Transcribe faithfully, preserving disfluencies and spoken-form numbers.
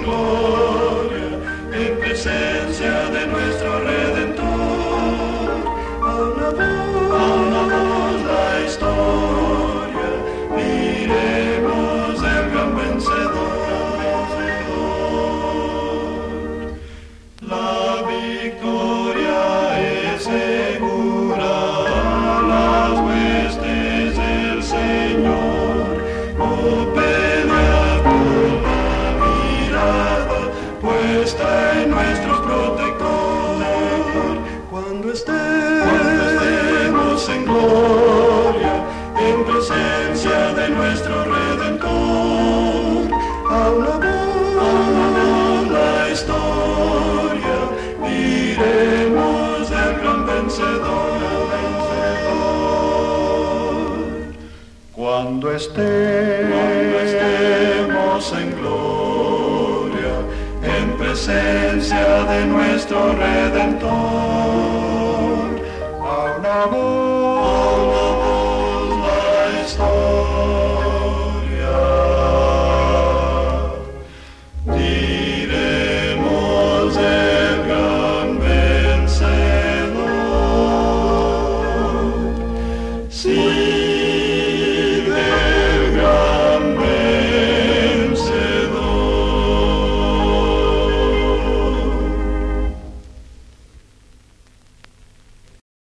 en gloria, en presencia de nuestro Redentor. A una voz, a una voz la historia, miremos el gran vencedor. La victoria es segura, las huestes del Señor, oh pelea con la mirada puesta en nuestro protector. Cuando estemos, cuando estemos en gloria, en presencia de nuestro Redentor, a una voz, a una voz la historia, diremos el gran vencedor. Cuando estemos, cuando estemos en gloria, en presencia de nuestro Redentor.